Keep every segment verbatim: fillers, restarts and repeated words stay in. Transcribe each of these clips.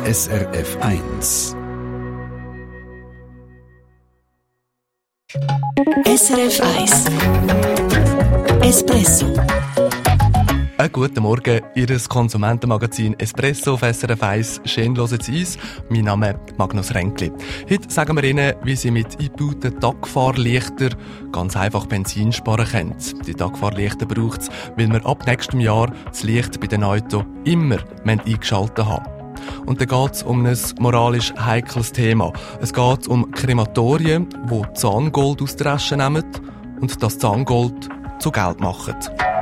S R F eins. S R F eins Espresso. Einen guten Morgen, Ihr Konsumentenmagazin Espresso auf S R F eins. Schön hören Sie uns. Mein Name ist Magnus Ränkli. Heute sagen wir Ihnen, wie Sie mit eingebauten Tagfahrlichtern ganz einfach Benzin sparen können. Die Tagfahrlichter braucht es, weil wir ab nächstem Jahr das Licht bei den Autos immer eingeschaltet haben. Und dann geht es um ein moralisch heikles Thema. Es geht um Krematorien, die Zahngold aus der Asche nehmen und das Zahngold zu Geld machen.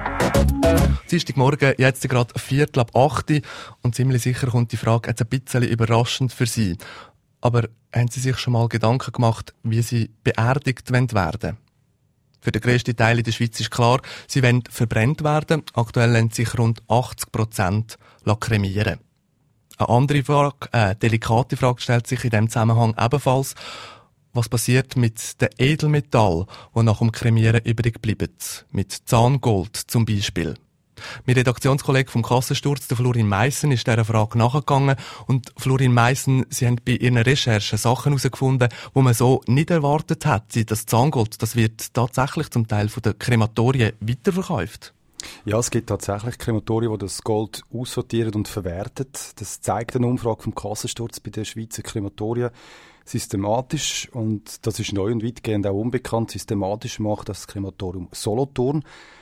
Dienstagmorgen, jetzt gerade Viertel ab acht und ziemlich sicher kommt die Frage jetzt ein bisschen überraschend für Sie. Aber haben Sie sich schon mal Gedanken gemacht, wie Sie beerdigt werden wollen? Für den grössten Teil in der Schweiz ist klar, sie wollen verbrennt werden. Aktuell lassen sich rund achtzig Prozent kremieren. Eine andere Frage, eine delikate Frage stellt sich in diesem Zusammenhang ebenfalls. Was passiert mit den Edelmetallen, die nach dem Kremieren übrig bleiben? Mit Zahngold zum Beispiel. Mein Redaktionskollege vom Kassensturz, der Florin Meissen, ist dieser Frage nachgegangen. Und Florin Meissen, Sie haben bei Ihren Recherchen Sachen herausgefunden, die man so nicht erwartet hätte. Das Zahngold, das wird tatsächlich zum Teil von den Krematorien weiterverkauft. Ja, es gibt tatsächlich Krematorien, die das Gold aussortieren und verwerten. Das zeigt eine Umfrage vom Kassensturz bei den Schweizer Krematorien. Systematisch, und das ist neu und weitgehend auch unbekannt, systematisch macht das Krematorium Solothurn.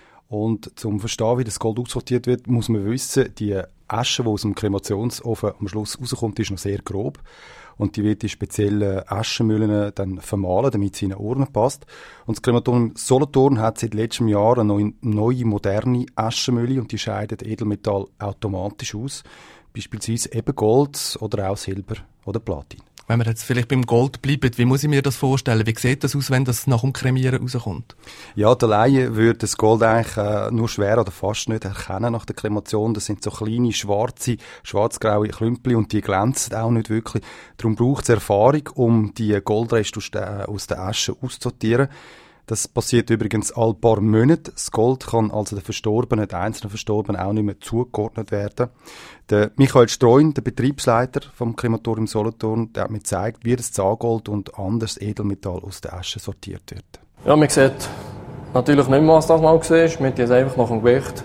Und zum Verstehen, wie das Gold aussortiert wird, muss man wissen, die Asche, die aus dem Kremationsofen am Schluss rauskommt, ist noch sehr grob. Und die wird in speziellen Aschenmühlen dann vermahlen, damit sie in den Urne passt. Und das Krematorium Solothurn hat seit letztem Jahr eine neue, moderne Aschenmühle und die scheidet Edelmetall automatisch aus. Beispielsweise eben Gold oder auch Silber oder Platin. Wenn wir jetzt vielleicht beim Gold bleiben, wie muss ich mir das vorstellen? Wie sieht das aus, wenn das nach dem Kremieren rauskommt? Ja, der Laie würde das Gold eigentlich äh, nur schwer oder fast nicht erkennen nach der Kremation. Das sind so kleine, schwarze, schwarz-graue Klümpel und die glänzen auch nicht wirklich. Darum braucht es Erfahrung, um die Goldreste aus der, aus der Asche auszusortieren. Das passiert übrigens alle paar Monate. Das Gold kann also den Verstorbenen, den einzelnen Verstorbenen auch nicht mehr zugeordnet werden. Der Michael Streun, der Betriebsleiter vom Krematorium Solothurn, der hat mir gezeigt, wie das Zahngold und anderes Edelmetall aus der Asche sortiert wird. Ja, man sieht natürlich nicht mehr, was das mal war. Wir haben jetzt einfach nach dem Gewicht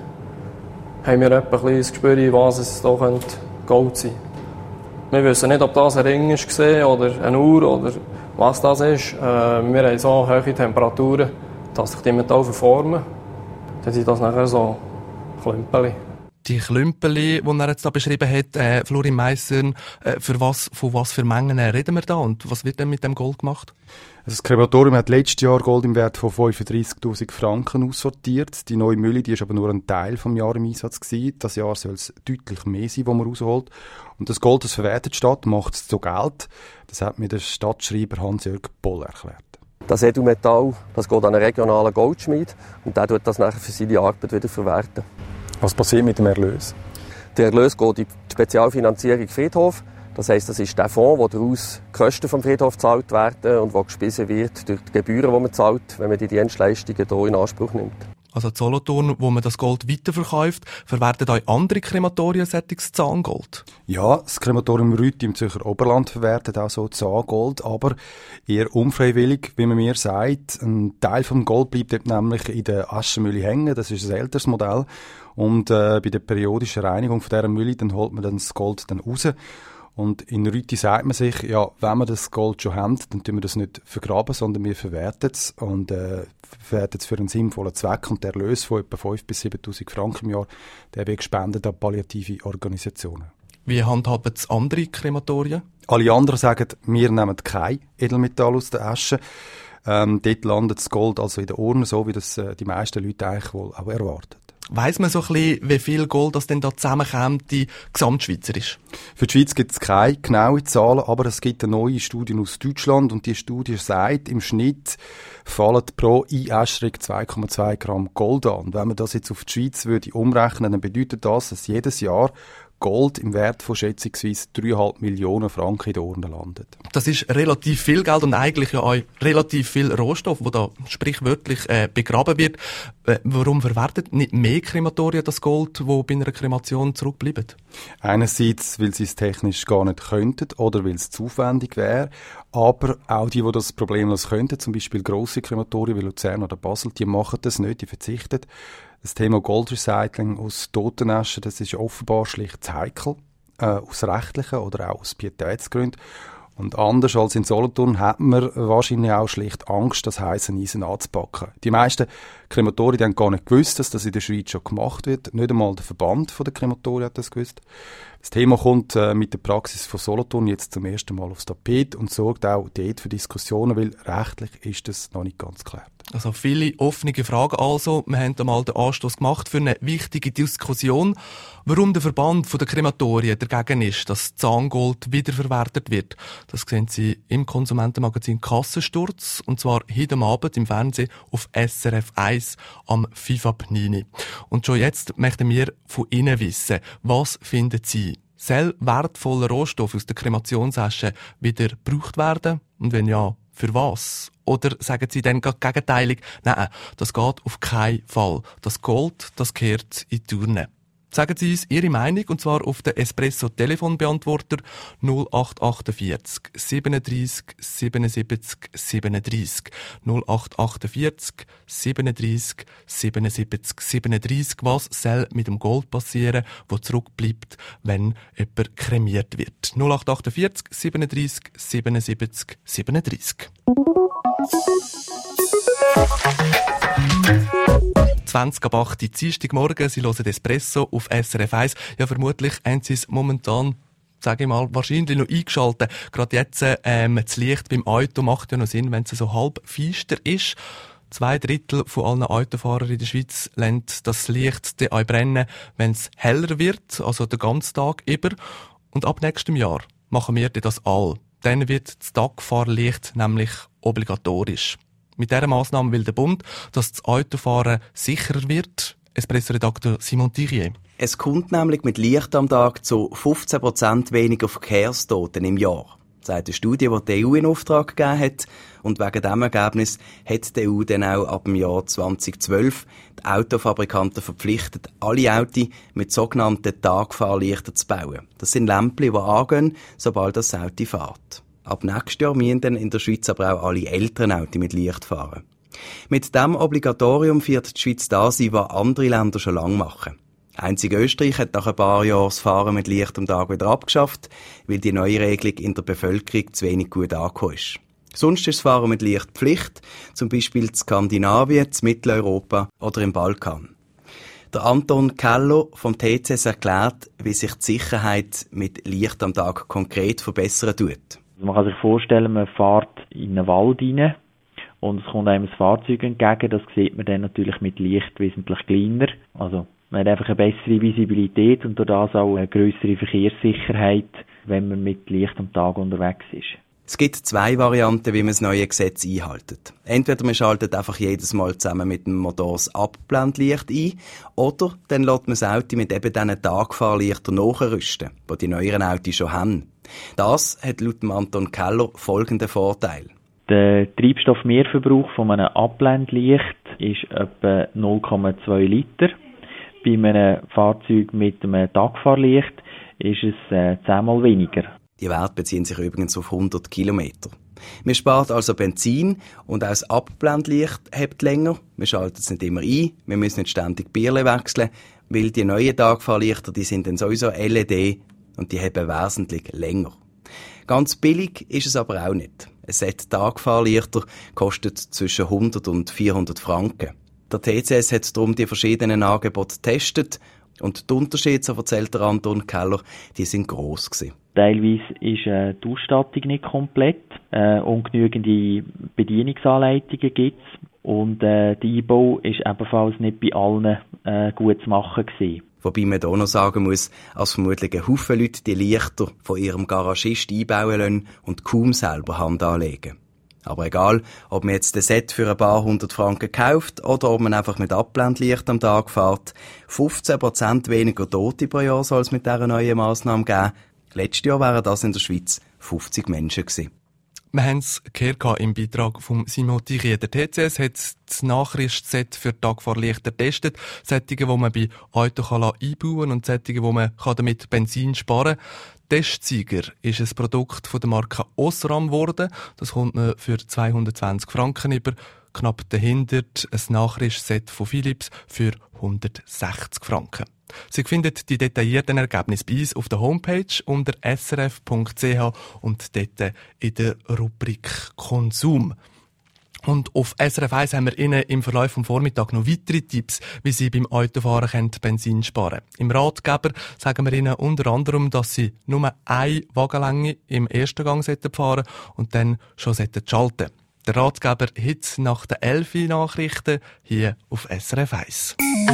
haben wir etwa ein das Gespür, was es da könnte Gold sein könnte. Wir wissen nicht, ob das ein Ring war oder eine Uhr oder was das ist. Äh, wir haben so hohe Temperaturen, dass sich die Metalle verformen. Dann sind das nachher so Klümpel. Die Klümpel, die er jetzt da beschrieben hat, äh, Florin Meissen, äh, für was, von was für Mengen reden wir da und was wird denn mit dem Gold gemacht? Das Krematorium hat letztes Jahr Gold im Wert von fünfunddreissigtausend Franken aussortiert. Die neue Mühle, die ist aber nur ein Teil des Jahres im Einsatz gewesen. Das Jahr soll es deutlich mehr sein, was man rausholt. Und das Gold, das verwertet die Stadt, macht es zu Geld. Das hat mir der Stadtschreiber Hans-Jörg Boll erklärt. Das Edelmetall, das geht an einen regionalen Goldschmied und der tut das nachher für seine Arbeit wieder verwerten. Was passiert mit dem Erlös? Der Erlös geht in die Spezialfinanzierung Friedhof. Das heisst, das ist der Fonds, wo daraus die Kosten vom Friedhof gezahlt werden und wo gespeisen wird durch die Gebühren, die man zahlt, wenn man die Dienstleistungen hier in Anspruch nimmt. Also Solothurn, wo man das Gold weiterverkauft, verwerten auch andere Krematorien solches Zahngold? Ja, das Krematorium Rüti im Zürcher Oberland verwertet auch so Zahngold, aber eher unfreiwillig, wie man mir sagt. Ein Teil vom Gold bleibt dort nämlich in der Aschenmühle hängen, das ist ein älteres Modell. Und äh, bei der periodischen Reinigung von dieser Mühle, dann holt man dann das Gold dann raus. Und in Rüti sagt man sich, ja, wenn wir das Gold schon haben, dann tun wir das nicht vergraben, sondern wir verwerten es und äh, verwerten es für einen sinnvollen Zweck. Und der Erlös von etwa fünftausend bis siebentausend Franken im Jahr, der wird gespendet an palliative Organisationen. Wie handhaben es andere Krematorien? Alle anderen sagen, wir nehmen kein Edelmetall aus der Asche. Ähm, dort landet das Gold also in der Urne, so wie das äh, die meisten Leute eigentlich wohl auch erwarten. Weiss man so ein bisschen, wie viel Gold das denn da zusammenkommt, die gesamtschweizerisch? Für die Schweiz gibt es keine genauen Zahlen, aber es gibt eine neue Studie aus Deutschland und die Studie sagt, im Schnitt fallen pro Einäscherung zwei Komma zwei Gramm Gold an. Und wenn man das jetzt auf die Schweiz würde umrechnen, dann bedeutet das, dass jedes Jahr Gold im Wert von schätzungsweise dreieinhalb Millionen Franken in den Urnen landet. Das ist relativ viel Geld und eigentlich ja auch relativ viel Rohstoff, wo da sprichwörtlich äh, begraben wird. Äh, warum verwerten nicht mehr Krematorien das Gold, wo bei einer Kremation zurückbleibt? Einerseits, weil sie es technisch gar nicht könnten oder weil es zu aufwendig wäre, aber auch die, die das problemlos könnten, zum Beispiel grosse Krematorien wie Luzern oder Basel, die machen das nicht, die verzichten. Das Thema Goldrecycling aus Totenaschen, das ist offenbar schlicht zu heikel, äh, aus rechtlichen oder auch aus Pietätsgründen. Und anders als in Solothurn hat man wahrscheinlich auch schlicht Angst, das heisse Eisen anzupacken. Die meisten Krematorien haben gar nicht gewusst, dass das in der Schweiz schon gemacht wird. Nicht einmal der Verband der Krematorien hat das gewusst. Das Thema kommt äh, mit der Praxis von Solothurn jetzt zum ersten Mal aufs Tapet und sorgt auch dort für Diskussionen, weil rechtlich ist das noch nicht ganz geklärt. Also viele offene Fragen also. Wir haben einmal den Anstoß gemacht für eine wichtige Diskussion, warum der Verband der Krematorien dagegen ist, dass Zahngold wiederverwertet wird. Das sehen Sie im Konsumentenmagazin Kassensturz, und zwar heute Abend im Fernsehen auf S R F eins am fünf ab neun. Und schon jetzt möchten wir von Ihnen wissen, was finden Sie? Soll wertvoller Rohstoff aus der Kremationsasche wieder gebraucht werden? Und wenn ja, für was? Oder sagen Sie dann gegenteilig, nein, das geht auf keinen Fall. Das Gold, das gehört in die Urne. Sagen Sie uns Ihre Meinung, und zwar auf den Espresso-Telefonbeantworter null acht achtundvierzig siebenunddreissig siebenundsiebzig siebenunddreissig null acht achtundvierzig siebenunddreissig siebenundsiebzig siebenunddreissig. Was soll mit dem Gold passieren, das zurückbleibt, wenn jemand kremiert wird? null acht achtundvierzig siebenunddreissig siebenundsiebzig siebenunddreissig. zwanzig ab acht, Dienstagmorgen, Sie hören Espresso auf S R F eins. Ja, vermutlich haben Sie es momentan, sage ich mal, wahrscheinlich noch eingeschaltet. Gerade jetzt, ähm, das Licht beim Auto macht ja noch Sinn, wenn es so halb feister ist. Zwei Drittel von allen Autofahrern in der Schweiz lassen das Licht dann auch brennen, wenn es heller wird, also den ganzen Tag über. Und ab nächstem Jahr machen wir das all. Dann wird das Tagfahrlicht nämlich obligatorisch. Mit dieser Massnahme will der Bund, dass das Autofahren sicherer wird. Espresso-Redakteur Simon Thirier. Es kommt nämlich mit Licht am Tag zu fünfzehn Prozent weniger Verkehrstoten im Jahr. Das sagt eine Studie, die die E U in Auftrag gegeben hat. Und wegen diesem Ergebnis hat die E U dann auch ab dem Jahr zweitausendzwölf die Autofabrikanten verpflichtet, alle Autos mit sogenannten Tagfahrlichtern zu bauen. Das sind Lämpchen, die angehen, sobald das Auto fährt. Ab nächstes Jahr müssen dann in der Schweiz aber auch alle älteren Autos mit Licht fahren. Mit diesem Obligatorium wird die Schweiz da sein, was andere Länder schon lange machen. Einzig Österreich hat nach ein paar Jahren das Fahren mit Licht am Tag wieder abgeschafft, weil die neue Regelung in der Bevölkerung zu wenig gut angekommen ist. Sonst ist das Fahren mit Licht Pflicht, zum Beispiel in Skandinavien, in Mitteleuropa oder im Balkan. Der Anton Keller vom T C S erklärt, wie sich die Sicherheit mit Licht am Tag konkret verbessern tut. Man kann sich vorstellen, man fährt in einen Wald rein und es kommt einem ein Fahrzeug entgegen. Das sieht man dann natürlich mit Licht wesentlich kleiner. Also man hat einfach eine bessere Visibilität und durch das auch eine grössere Verkehrssicherheit, wenn man mit Licht am Tag unterwegs ist. Es gibt zwei Varianten, wie man das neue Gesetz einhält. Entweder man schaltet einfach jedes Mal zusammen mit dem Motor das Abblendlicht ein, oder dann lässt man das Auto mit eben diesen Tagfahrlichtern nachrüsten, die die neueren Autos schon haben. Das hat laut Anton Keller folgenden Vorteil. Der Treibstoffmehrverbrauch von einem Abblendlicht ist etwa null Komma zwei Liter. Bei einem Fahrzeug mit einem Tagfahrlicht ist es äh, zehnmal weniger. Die Werte beziehen sich übrigens auf hundert Kilometer. Man spart also Benzin und auch das Abblendlicht hebt länger. Man schaltet es nicht immer ein, wir müssen nicht ständig Bierle wechseln, weil die neuen Tagfahrlichter, die sind dann sowieso L E D und die haben wesentlich länger. Ganz billig ist es aber auch nicht. Ein Set Tagfahrlichter kostet zwischen hundert und vierhundert Franken. Der T C S hat darum die verschiedenen Angebote getestet und die Unterschiede, so erzählt der Anton Keller, die sind gross gewesen. Teilweise ist äh, die Ausstattung nicht komplett, äh, ungenügende Bedienungsanleitungen gibt es und äh, der Einbau ist ebenfalls nicht bei allen äh, gut zu machen gewesen. Wobei man da noch sagen muss, dass vermutlich ein Haufen Leute die Lichter von ihrem Garagist einbauen lassen und kaum selber Hand anlegen. Aber egal, ob man jetzt das Set für ein paar hundert Franken kauft oder ob man einfach mit Abblendlicht am Tag fährt, fünfzehn Prozent weniger Tote pro Jahr soll es mit dieser neuen Massnahme geben. Letztes Jahr wären das in der Schweiz fünfzig Menschen gewesen. Wir haben es gehört im Beitrag von Simon Thierry. Der T C S hat das Nachrüstset für Tagfahrlichter getestet. Sättige, die man bei Autos einbauen kann und Sättige, wo man damit Benzin sparen kann. Testsieger ist ein Produkt von der Marke Osram geworden. Das kommt man für zweihundertzwanzig Franken über. Knapp dahinter ein Nachrüstset von Philips für hundertsechzig Franken. Sie finden die detaillierten Ergebnisse bei uns auf der Homepage unter s r f punkt c h und dort in der Rubrik Konsum. Und auf S R F eins haben wir Ihnen im Verlauf des Vormittags noch weitere Tipps, wie Sie beim Autofahren können Benzin sparen können. Im Ratgeber sagen wir Ihnen unter anderem, dass Sie nur eine Wagenlänge im ersten Gang fahren und dann schon schalten sollten. Der Ratgeber heute nach den elf Nachrichten hier auf S R F eins.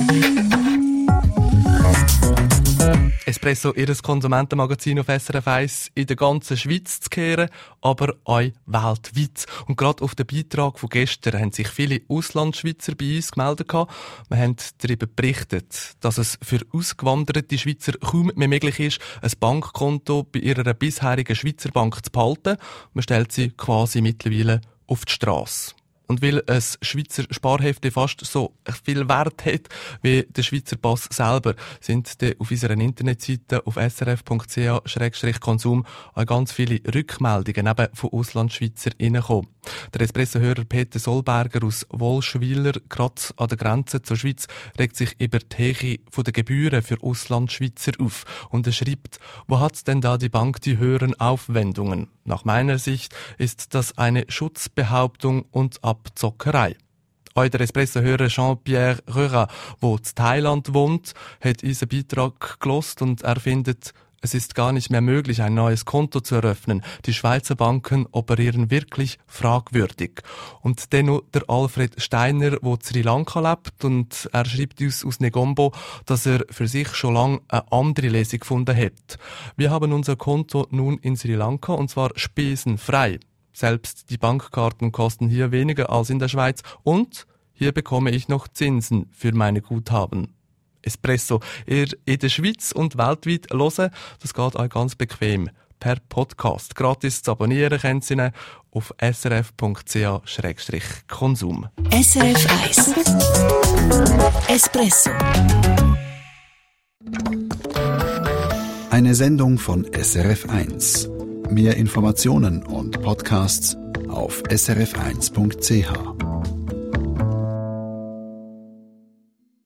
Espresso, Ihr Konsumentenmagazin auf S R F eins, in der ganzen Schweiz zu kehren, aber auch weltweit. Und gerade auf den Beitrag von gestern haben sich viele Auslandschweizer bei uns gemeldet. Wir haben darüber berichtet, dass es für ausgewanderte Schweizer kaum mehr möglich ist, ein Bankkonto bei ihrer bisherigen Schweizer Bank zu behalten. Man stellt sie quasi mittlerweile auf die Strasse. Und weil ein Schweizer Sparhefte fast so viel Wert hat wie der Schweizer Pass selber, sind dann auf unserer Internetseite auf s r f punkt c h schrägstrich konsum auch ganz viele Rückmeldungen eben von Auslandschweizer reingekommen. Der Espresso-Hörer Peter Solberger aus Wolschwiler, gerade an der Grenze zur Schweiz, regt sich über die Höhe der Gebühren für Auslandschweizer auf. Und er schreibt, wo hat's denn da die Bank die höheren Aufwendungen? Nach meiner Sicht ist das eine Schutzbehauptung und Abzockerei. Auch der Espresso-Hörer Jean-Pierre Röra, der in Thailand wohnt, hat unseren Beitrag gehört und er findet, es ist gar nicht mehr möglich, ein neues Konto zu eröffnen. Die Schweizer Banken operieren wirklich fragwürdig. Und dann noch der Alfred Steiner, der in Sri Lanka lebt, und er schreibt uns aus Negombo, dass er für sich schon lange eine andere Lesung gefunden hat. Wir haben unser Konto nun in Sri Lanka, und zwar spesenfrei. Selbst die Bankkarten kosten hier weniger als in der Schweiz und hier bekomme ich noch Zinsen für meine Guthaben. Espresso, ihr in der Schweiz und weltweit hören, das geht auch ganz bequem. Per Podcast. Gratis zu abonnieren können Sie ihn auf s r f punkt c h schrägstrich konsum. S R F eins Espresso. Eine Sendung von S R F eins. Mehr Informationen und Podcasts auf s r f eins punkt c h.